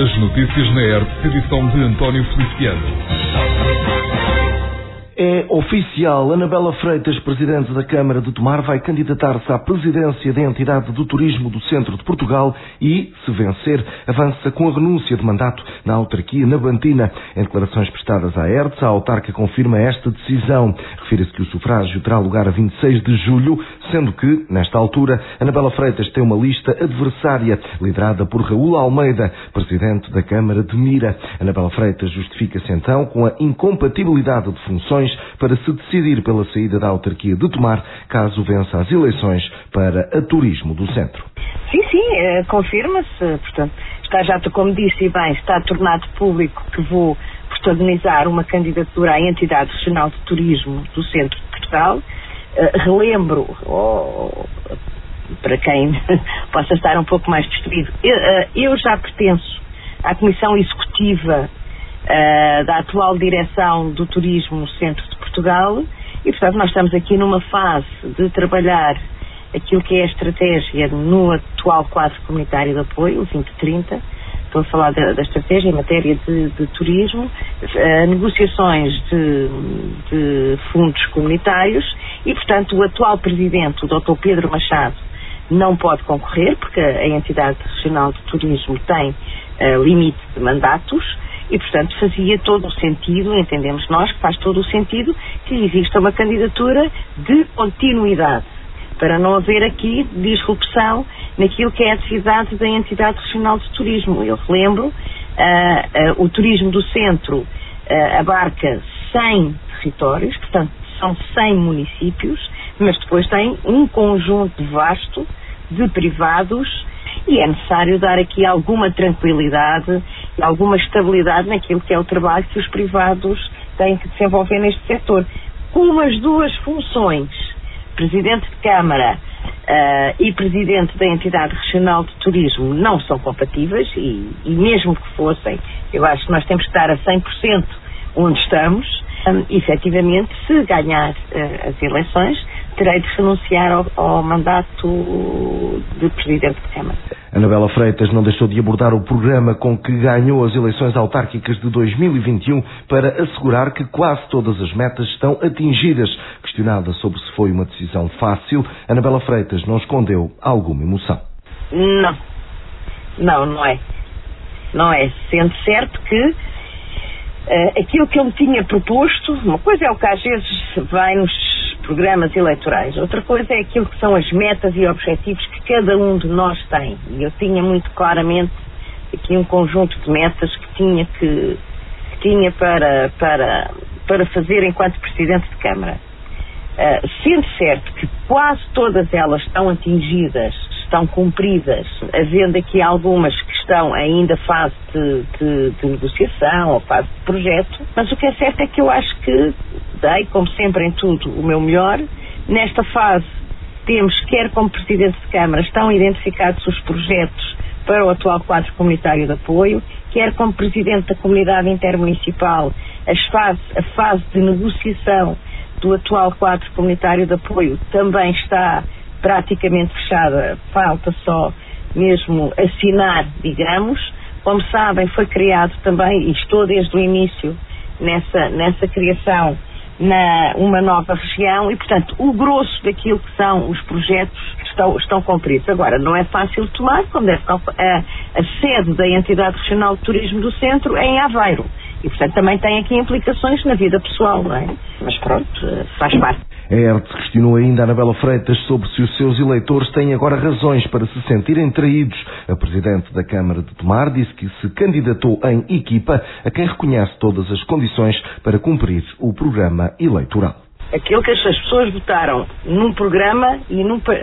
As notícias na ERT, edição de António Feliciano. É oficial, Anabela Freitas, presidente da Câmara de Tomar, vai candidatar-se à presidência da entidade do turismo do Centro de Portugal e, se vencer, avança com a renúncia de mandato na autarquia nabantina. Em declarações prestadas à ERTS, a autarca confirma esta decisão. Refere-se que o sufrágio terá lugar a 26 de julho, sendo que, nesta altura, Anabela Freitas tem uma lista adversária, liderada por Raul Almeida, presidente da Câmara de Mira. Anabela Freitas justifica-se então com a incompatibilidade de funções para se decidir pela saída da autarquia de Tomar, caso vença as eleições para a turismo do centro. Sim, confirma-se, portanto, está já, como disse bem, está tornado público que vou protagonizar uma candidatura à entidade regional de turismo do centro de Portugal. Relembro, para quem possa estar um pouco mais distraído, eu já pertenço à Comissão Executiva da atual direção do turismo no centro de Portugal e, portanto, nós estamos aqui numa fase de trabalhar aquilo que é a estratégia no atual quadro comunitário de apoio, o 2030. Estou a falar da estratégia em matéria de turismo, negociações de fundos comunitários e, portanto, o atual presidente, o Dr. Pedro Machado, não pode concorrer porque a entidade regional de turismo tem limite de mandatos. E, portanto, fazia todo o sentido, entendemos nós, que faz todo o sentido que exista uma candidatura de continuidade, para não haver aqui disrupção naquilo que é a atividade da entidade regional de turismo. Eu relembro, o turismo do centro abarca 100 territórios, portanto, são 100 municípios, mas depois tem um conjunto vasto de privados e é necessário dar aqui alguma tranquilidade e alguma estabilidade naquilo que é o trabalho que os privados têm que desenvolver neste setor. Com as duas funções, Presidente de Câmara e Presidente da entidade regional de turismo, não são compatíveis e mesmo que fossem, eu acho que nós temos que estar a 100% onde estamos. Efetivamente, se ganhar as eleições, terei de renunciar ao mandato de Presidente de Câmara. Anabela Freitas não deixou de abordar o programa com que ganhou as eleições autárquicas de 2021 para assegurar que quase todas as metas estão atingidas. Questionada sobre se foi uma decisão fácil, Anabela Freitas não escondeu alguma emoção. Não é. Não é. Sendo certo que aquilo que eu me tinha proposto, uma coisa é o que às vezes vai nos programas eleitorais, outra coisa é aquilo que são as metas e objetivos que cada um de nós tem. E eu tinha muito claramente aqui um conjunto de metas que tinha para fazer enquanto Presidente de Câmara. Sendo certo que quase todas elas estão atingidas, estão cumpridas, havendo aqui algumas que estão ainda fase de negociação ou fase de projeto, mas o que é certo é que eu acho que dei, como sempre em tudo, o meu melhor. Nesta fase temos, quer como Presidente de Câmara, estão identificados os projetos para o atual quadro comunitário de apoio, quer como Presidente da Comunidade Intermunicipal, a fase de negociação do atual quadro comunitário de apoio também está praticamente fechada, falta só mesmo assinar, digamos. Como sabem, foi criado também, e estou desde o início nessa criação, uma nova região e, portanto, o grosso daquilo que são os projetos estão cumpridos. Agora, não é fácil tomar, como deve calcular, a sede da entidade regional de turismo do centro é em Aveiro. E, portanto, também tem aqui implicações na vida pessoal, não é? Mas pronto, faz parte. A ERTS questionou ainda a Anabela Freitas sobre se os seus eleitores têm agora razões para se sentirem traídos. A Presidente da Câmara de Tomar disse que se candidatou em equipa a quem reconhece todas as condições para cumprir o programa eleitoral. Aquilo que as pessoas votaram num programa e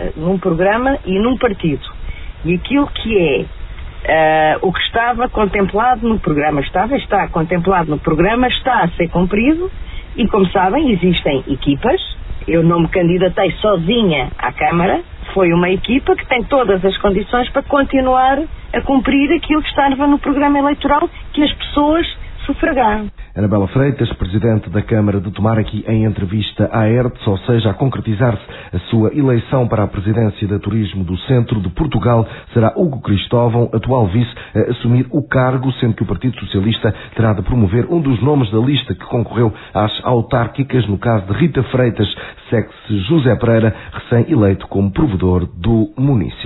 num partido. E aquilo que o que estava contemplado no programa, está contemplado no programa, está a ser cumprido e, como sabem, existem equipas. Eu não me candidatei sozinha à Câmara, foi uma equipa que tem todas as condições para continuar a cumprir aquilo que estava no programa eleitoral, que as pessoas sufragar. Anabela Freitas, presidente da Câmara de Tomar, aqui em entrevista à ERTS, ou seja, a concretizar-se a sua eleição para a presidência da Turismo do Centro de Portugal, será Hugo Cristóvão, atual vice, a assumir o cargo, sendo que o Partido Socialista terá de promover um dos nomes da lista que concorreu às autárquicas. No caso de Rita Freitas, segue-se José Pereira, recém-eleito como provedor do município.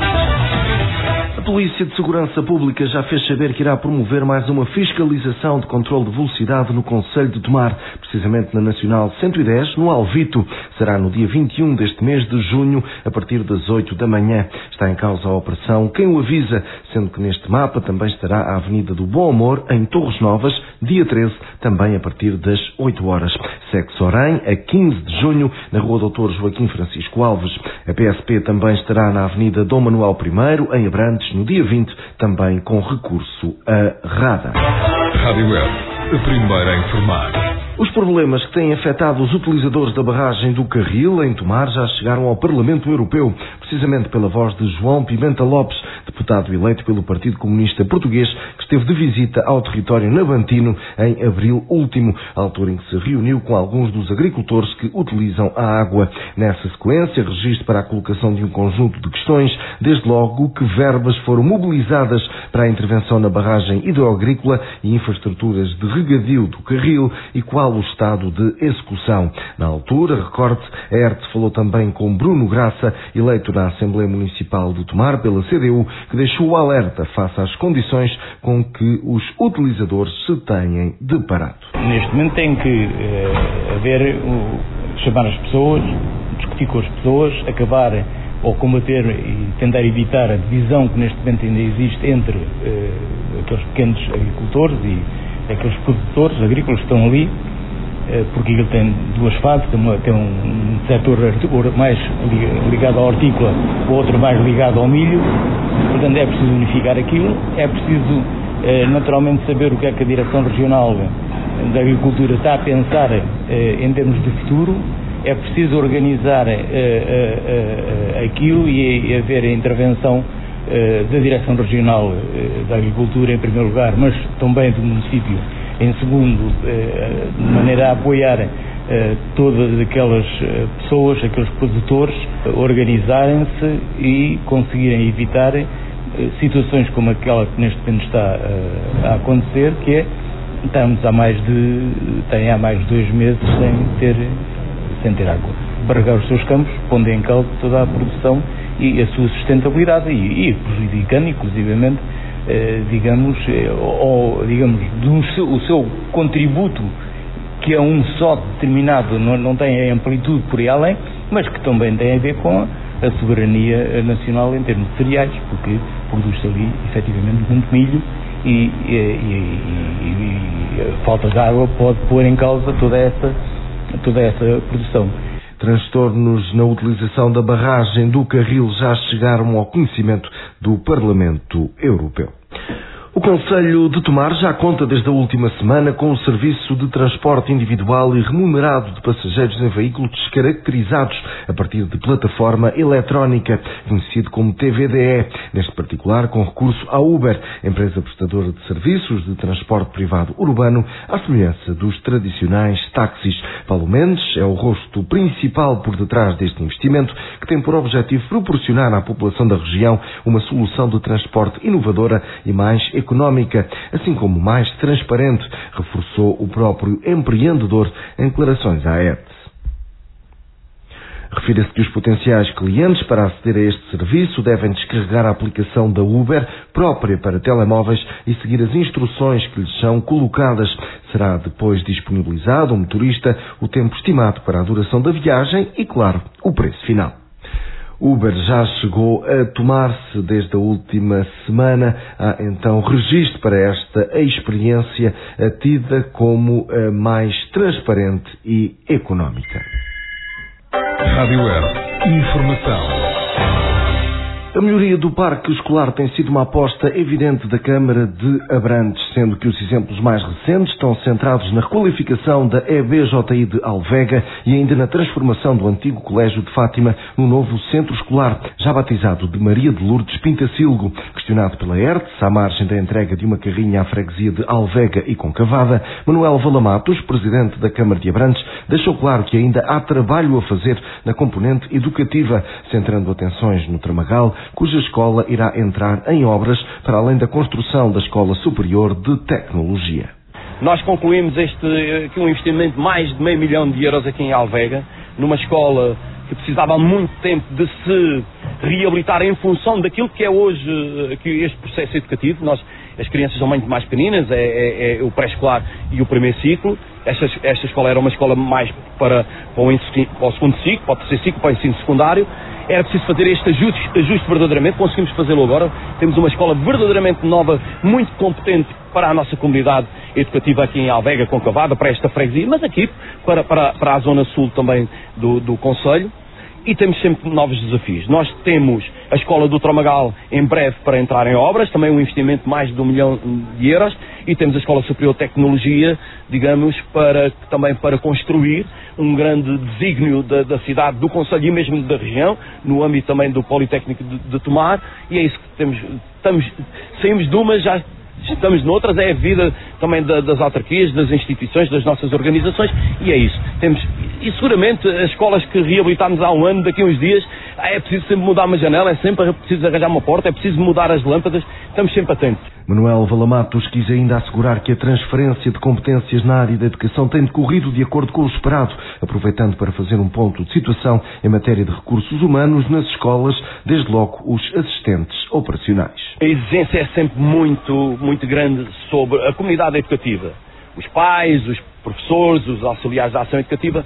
A Polícia de Segurança Pública já fez saber que irá promover mais uma fiscalização de controle de velocidade no concelho de Tomar, precisamente na Nacional 110, no Alvito. Será no dia 21 deste mês de junho, a partir das 8 da manhã. Está em causa a operação Quem o Avisa, sendo que neste mapa também estará a Avenida do Bom Amor, em Torres Novas, dia 13, também a partir das 8 horas. Segue-se Orém, a 15 de junho, na Rua Dr. Joaquim Francisco Alves. A PSP também estará na Avenida Dom Manuel I, em Abrantes, no dia 20, também com recurso a RADA. Rádio Web, a primeira a informar. Os problemas que têm afetado os utilizadores da barragem do Carril, em Tomar, já chegaram ao Parlamento Europeu, precisamente pela voz de João Pimenta Lopes, deputado eleito pelo Partido Comunista Português, que esteve de visita ao território navantino em abril último, altura em que se reuniu com alguns dos agricultores que utilizam a água. Nessa sequência, registro para a colocação de um conjunto de questões, desde logo que verbas foram mobilizadas para a intervenção na barragem hidroagrícola e infraestruturas de regadio do Carril e qual o estado de execução. Na altura, recorde, a ERTS falou também com Bruno Graça, eleito na Assembleia Municipal de Tomar pela CDU, que deixou o alerta face às condições com que os utilizadores se têm deparado. Neste momento tem que chamar as pessoas, discutir com as pessoas, acabar ou combater e tentar evitar a divisão que neste momento ainda existe entre aqueles pequenos agricultores e aqueles produtores agrícolas que estão ali, porque ele tem duas fases, tem um setor mais ligado à hortícola, o outro mais ligado ao milho. Portanto, é preciso unificar aquilo, é preciso naturalmente saber o que é que a Direção Regional da Agricultura está a pensar em termos de futuro. É preciso organizar aquilo e haver a intervenção da Direção Regional da Agricultura em primeiro lugar, mas também do município em segundo, de maneira a apoiar todas aquelas pessoas, aqueles produtores, organizarem-se e conseguirem evitar situações como aquela que neste momento está a acontecer, que é, estamos há mais de 2 meses sem ter água. Barregar os seus campos, pondo em causa toda a produção e a sua sustentabilidade e prejudicando, inclusivamente, o seu contributo, que é um só determinado, não tem a amplitude por aí além, mas que também tem a ver com a soberania nacional em termos de cereais, porque produz-se ali, efetivamente, muito milho e a falta de água pode pôr em causa toda essa produção. Transtornos na utilização da barragem do Carril já chegaram ao conhecimento do Parlamento Europeu. O Concelho de Tomar já conta desde a última semana com o serviço de transporte individual e remunerado de passageiros em veículos descaracterizados a partir de plataforma eletrónica, conhecido como TVDE, neste particular com recurso à Uber, empresa prestadora de serviços de transporte privado urbano, à semelhança dos tradicionais táxis. Paulo Mendes é o rosto principal por detrás deste investimento, que tem por objetivo proporcionar à população da região uma solução de transporte inovadora e mais económica, assim como mais transparente, reforçou o próprio empreendedor em declarações à ERTS. Refira-se que os potenciais clientes, para aceder a este serviço, devem descarregar a aplicação da Uber própria para telemóveis e seguir as instruções que lhes são colocadas. Será depois disponibilizado ao motorista o tempo estimado para a duração da viagem e, claro, o preço final. Uber já chegou a Tomar-se desde a última semana. Há então registro para esta experiência tida como a mais transparente e económica. Rádio Web, informação. A melhoria do parque escolar tem sido uma aposta evidente da Câmara de Abrantes, sendo que os exemplos mais recentes estão centrados na requalificação da EBJI de Alvega e ainda na transformação do antigo Colégio de Fátima no novo centro escolar, já batizado de Maria de Lourdes Pintacilgo. Questionado pela ERTS, à margem da entrega de uma carrinha à freguesia de Alvega e Concavada, Manuel Valamatos, presidente da Câmara de Abrantes, deixou claro que ainda há trabalho a fazer na componente educativa, centrando atenções no Tramagal, cuja escola irá entrar em obras para além da construção da Escola Superior de Tecnologia. Nós concluímos aqui um investimento de mais de €500 mil aqui em Alvega, numa escola que precisava há muito tempo de se reabilitar em função daquilo que é hoje aqui este processo educativo. As crianças são muito mais pequeninas, é o pré-escolar e o primeiro ciclo. Esta escola era uma escola mais para o segundo ciclo, para o terceiro ciclo, para o ensino secundário. Era preciso fazer este ajuste verdadeiramente, conseguimos fazê-lo agora. Temos uma escola verdadeiramente nova, muito competente para a nossa comunidade educativa aqui em Alvega, Concavada, para esta freguesia, mas aqui para a zona sul também do concelho. E temos sempre novos desafios. Nós temos a Escola do Tramagal em breve para entrar em obras, também um investimento de mais de €1 milhão, e temos a Escola Superior de Tecnologia, digamos, também para construir um grande desígnio da cidade, do concelho e mesmo da região, no âmbito também do Politécnico de Tomar, e é isso que temos. Saímos de uma, já estamos noutras, é a vida também das autarquias, das instituições, das nossas organizações, e é isso. E seguramente as escolas que reabilitámos há um ano, daqui a uns dias, é preciso sempre mudar uma janela, é sempre preciso arranjar uma porta, é preciso mudar as lâmpadas, estamos sempre atentos. Manuel Valamatos quis ainda assegurar que a transferência de competências na área da educação tem decorrido de acordo com o esperado, aproveitando para fazer um ponto de situação em matéria de recursos humanos nas escolas, desde logo os assistentes operacionais. A exigência é sempre muito, muito grande sobre a comunidade educativa. Os pais, os professores, os auxiliares da ação educativa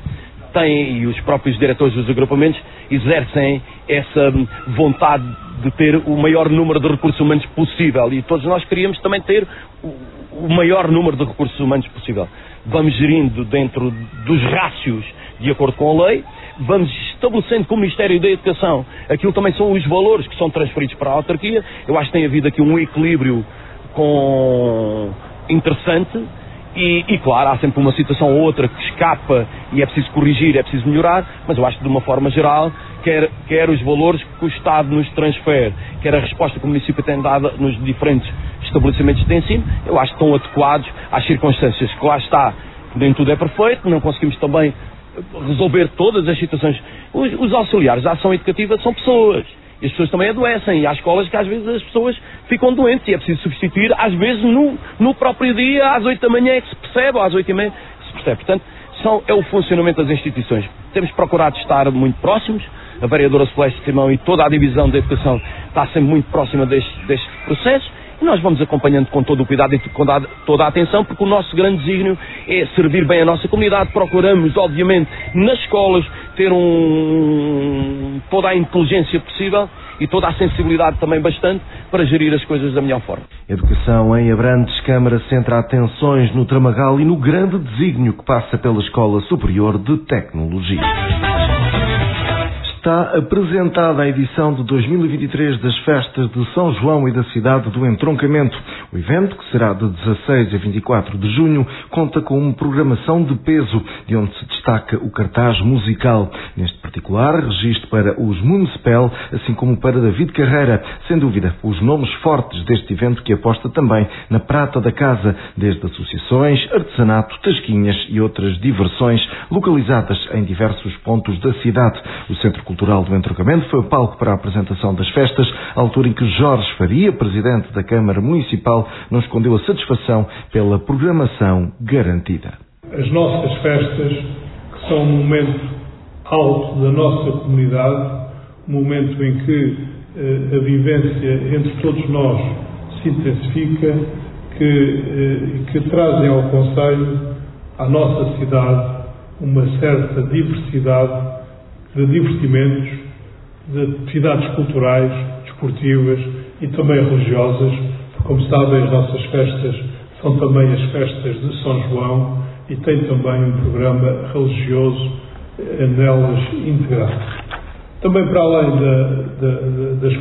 e os próprios diretores dos agrupamentos exercem essa vontade de ter o maior número de recursos humanos possível, e todos nós queríamos também ter o maior número de recursos humanos possível. Vamos gerindo dentro dos rácios de acordo com a lei, vamos estabelecendo com o Ministério da Educação aquilo também são os valores que são transferidos para a autarquia. Eu acho que tem havido aqui um equilíbrio interessante. E claro, há sempre uma situação ou outra que escapa e é preciso corrigir, é preciso melhorar, mas eu acho que de uma forma geral, quer os valores que o Estado nos transfere, quer a resposta que o município tem dado nos diferentes estabelecimentos de ensino, eu acho que estão adequados às circunstâncias que lá está. Nem tudo é perfeito, não conseguimos também resolver todas as situações. Os auxiliares da ação educativa são pessoas. E as pessoas também adoecem, e há escolas que às vezes as pessoas ficam doentes e é preciso substituir, às vezes no próprio dia, às 8 da manhã é que se percebe, ou às 8h30 que se percebe. Portanto, é o funcionamento das instituições. Temos procurado estar muito próximos, a vereadora Celeste Simão e toda a divisão da educação está sempre muito próxima deste processo, e nós vamos acompanhando com todo o cuidado e com toda a atenção, porque o nosso grande desígnio é servir bem a nossa comunidade. Procuramos, obviamente, nas escolas ter toda a inteligência possível e toda a sensibilidade também bastante para gerir as coisas da melhor forma. Educação em Abrantes, Câmara centra atenções no Tramagal e no grande desígnio que passa pela Escola Superior de Tecnologia. Está apresentada a edição de 2023 das Festas de São João e da Cidade do Entroncamento. O evento, que será de 16 a 24 de junho, conta com uma programação de peso, de onde se destaca o cartaz musical. Neste particular, registro para os Municipal, assim como para David Carreira. Sem dúvida, os nomes fortes deste evento que aposta também na prata da casa, desde associações, artesanato, tasquinhas e outras diversões localizadas em diversos pontos da cidade. O Centro Cultural do Entroncamento foi o palco para a apresentação das festas, à altura em que Jorge Faria, presidente da Câmara Municipal, não escondeu a satisfação pela programação garantida. As nossas festas, que são um momento alto da nossa comunidade, um momento em que a vivência entre todos nós se intensifica, que trazem ao concelho, à nossa cidade, uma certa diversidade de divertimentos, de atividades culturais, desportivas e também religiosas. Como sabem, as nossas festas são também as festas de São João e tem também um programa religioso nelas integrado. Também para além das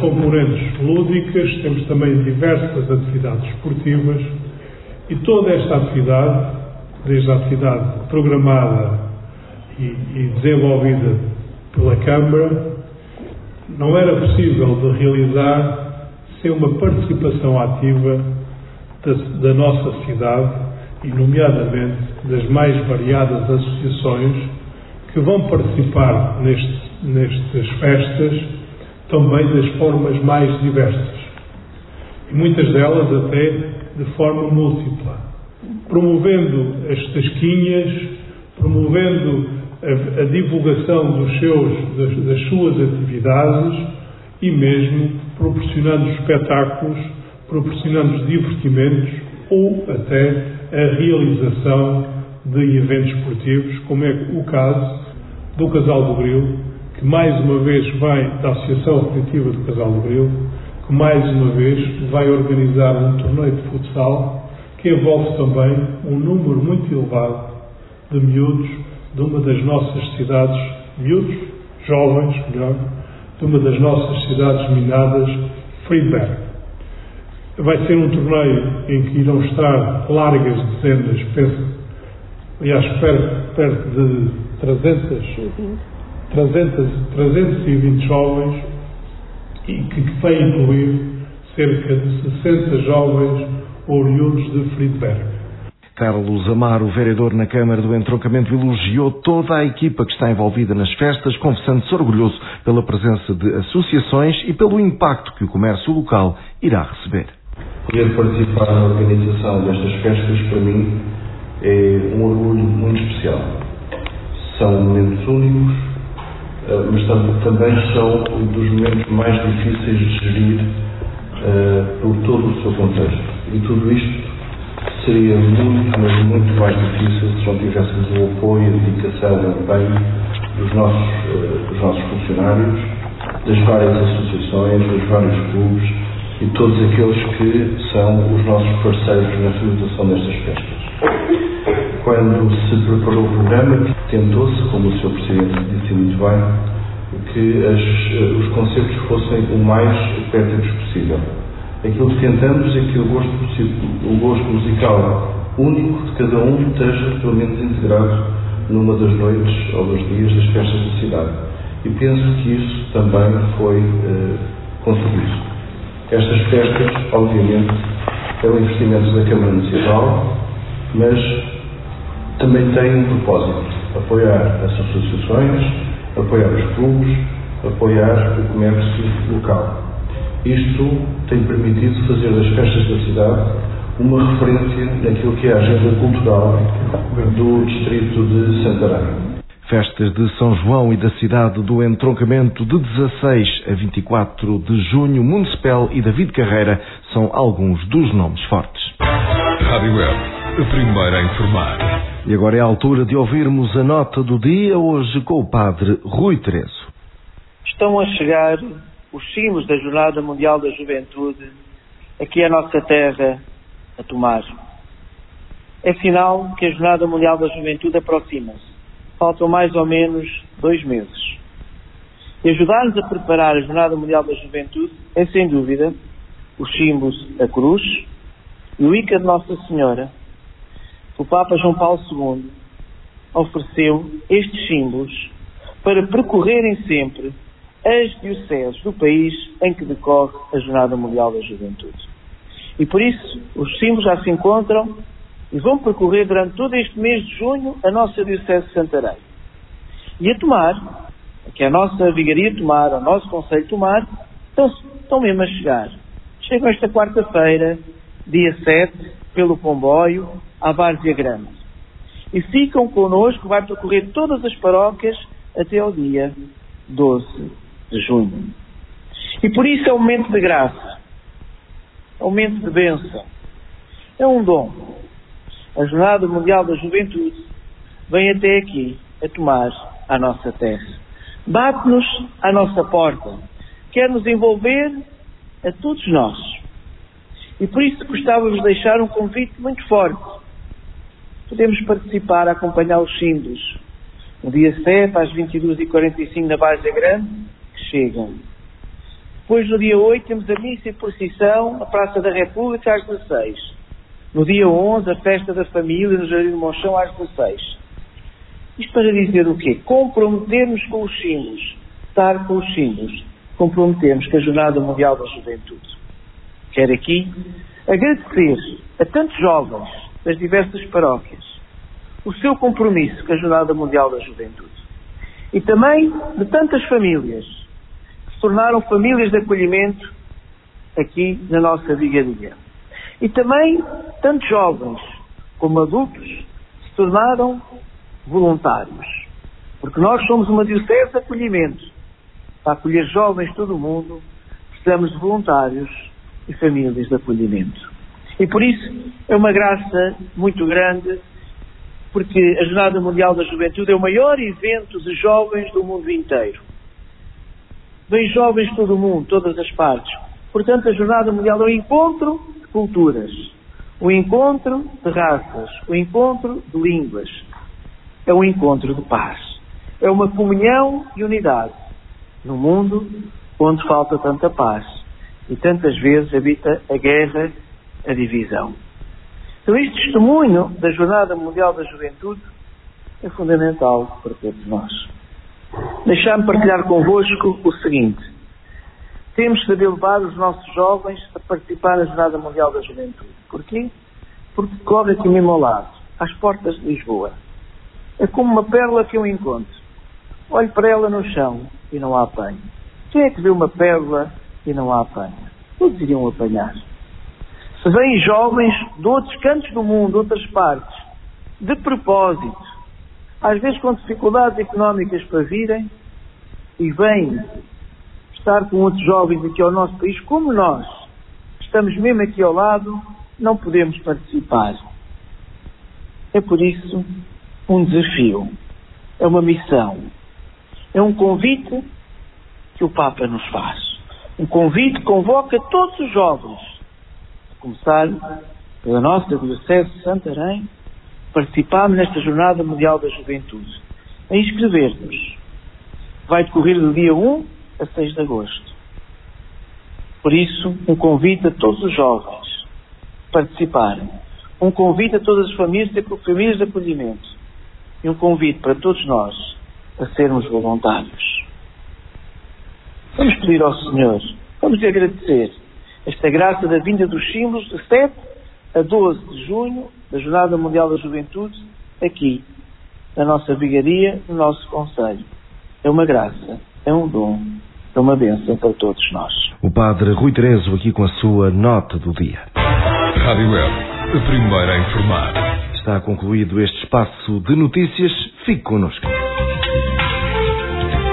componentes lúdicas, temos também diversas atividades esportivas e toda esta atividade, desde a atividade programada e desenvolvida pela Câmara, não era possível de realizar sem uma participação ativa da nossa cidade e, nomeadamente, das mais variadas associações que vão participar nestas festas, também das formas mais diversas. E muitas delas até de forma múltipla, promovendo as tasquinhas, promovendo a divulgação das suas atividades e mesmo proporcionando espetáculos, proporcionando divertimentos ou até a realização de eventos esportivos, como é o caso do Casal do Grilo, que mais uma vez da Associação Recreativa do Casal do Grilo, que mais uma vez vai organizar um torneio de futsal que envolve também um número muito elevado de miúdos de uma das nossas cidades, miúdos, jovens, melhor, de uma das nossas cidades minadas, Friedberg. Vai ser um torneio em que irão estar largas dezenas, perto de 320 jovens e que vai incluir cerca de 60 jovens oriundos de Friedberg. Carlos Amaro, vereador na Câmara do Entroncamento, elogiou toda a equipa que está envolvida nas festas, confessando-se orgulhoso pela presença de associações e pelo impacto que o comércio local irá receber. Poder participar na organização destas festas, para mim, é um orgulho muito especial. São momentos únicos, mas também são dos momentos mais difíceis de gerir por todo o seu contexto. E tudo isto seria muito, mas muito mais difícil se não tivéssemos o apoio, a dedicação e o empenho dos nossos funcionários, das várias associações, dos vários clubes e todos aqueles que são os nossos parceiros na realização destas festas. Quando se preparou o programa, tentou-se, como o Sr. Presidente disse muito bem, que os concertos fossem o mais ecléticos possível. Aquilo que tentamos é que o gosto musical único de cada um esteja pelo menos integrado numa das noites ou dos dias das festas da cidade. E penso que isso também foi conseguido. Estas festas, obviamente, é um investimento da Câmara Municipal, mas também têm um propósito: apoiar as associações, apoiar os clubes, apoiar o comércio local. Isto tem permitido fazer das festas da cidade uma referência naquilo que é a agenda cultural do distrito de Santarém. Festas de São João e da cidade do Entroncamento de 16 a 24 de junho, Municipal e David Carreira são alguns dos nomes fortes. Rádio Web, a primeira a informar. E agora é a altura de ouvirmos a nota do dia, hoje com o Padre Rui Terezo. Estão a chegar os símbolos da Jornada Mundial da Juventude aqui à nossa terra, a Tomar. É sinal que a Jornada Mundial da Juventude aproxima-se. Faltam mais ou menos 2 meses. E ajudar-nos a preparar a Jornada Mundial da Juventude é, sem dúvida, os símbolos da cruz e o ícaro de Nossa Senhora. O Papa João Paulo II ofereceu estes símbolos para percorrerem sempre as dioceses do país em que decorre a Jornada Mundial da Juventude. E por isso, os símbolos já se encontram e vão percorrer durante todo este mês de junho a nossa diocese de Santarém. E a Tomar, que é a nossa vigaria de Tomar, o nosso concelho de Tomar, estão mesmo a chegar. Chegam esta quarta-feira, dia 7, pelo comboio, à Várzea Grande. E ficam connosco, vai percorrer todas as paróquias até ao dia 12 de junho. E por isso é um momento de graça, é um momento de bênção, é um dom. A Jornada Mundial da Juventude vem até aqui, a Tomar, a nossa terra. Bate-nos à nossa porta, quer nos envolver a todos nós. E por isso gostávamos de deixar um convite muito forte. Podemos participar, acompanhar os símbolos. No dia 7, às 22h45, na Várzea Grande, que chegam. Depois, no dia 8, temos a missa e procissão na Praça da República às 16. No dia 11, a festa da família no Jardim do Monchão às 16. Isto para dizer o quê? Comprometermos com os símbolos. Estar com os símbolos. Comprometermos com a Jornada Mundial da Juventude. Quero aqui agradecer a tantos jovens das diversas paróquias o seu compromisso com a Jornada Mundial da Juventude. E também de tantas famílias que se tornaram famílias de acolhimento aqui na nossa vigaria. E também tantos jovens como adultos se tornaram voluntários. Porque nós somos uma diocese de acolhimento. Para acolher jovens de todo o mundo, precisamos de voluntários e famílias de acolhimento. E por isso é uma graça muito grande, porque a Jornada Mundial da Juventude é o maior evento de jovens do mundo inteiro. Vêm jovens de todo o mundo, todas as partes. Portanto, a Jornada Mundial é um encontro de culturas, um encontro de raças, um encontro de línguas. É um encontro de paz. É uma comunhão e unidade no mundo onde falta tanta paz e tantas vezes habita a guerra, a divisão. Então, este testemunho da Jornada Mundial da Juventude é fundamental para todos nós. Deixar-me partilhar convosco o seguinte. Temos de saber levar os nossos jovens a participar na Jornada Mundial da Juventude. Porquê? Porque corre aqui mesmo ao lado, às portas de Lisboa. É como uma pérola que eu encontro. Olho para ela no chão e não a apanho. Quem é que vê uma pérola e não a apanha? Todos iriam apanhar. Se vêm jovens de outros cantos do mundo, de outras partes, de propósito, às vezes com dificuldades económicas para virem, e vêm estar com outros jovens aqui ao nosso país, como nós estamos mesmo aqui ao lado, não podemos participar. É por isso um desafio, é uma missão, é um convite que o Papa nos faz. Um convite que convoca todos os jovens, a começar pela nossa Diocese de Santarém, participarmos nesta Jornada Mundial da Juventude, a inscrever-nos. Vai decorrer do dia 1 a 6 de agosto. Por isso, um convite a todos os jovens a participarem. Um convite a todas as famílias de acolhimento. E um convite para todos nós a sermos voluntários. Vamos pedir ao Senhor, vamos lhe agradecer esta graça da vinda dos símbolos de 7 a 12 de junho, da Jornada Mundial da Juventude, aqui, na nossa vigaria, no nosso concelho. É uma graça, é um dom, é uma bênção para todos nós. O Padre Rui Terezo aqui com a sua nota do dia. Rádio Web, a primeira a informar. Está concluído este espaço de notícias. Fique connosco.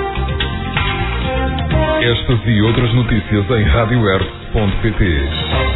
Estas e outras notícias em radioweb.pt.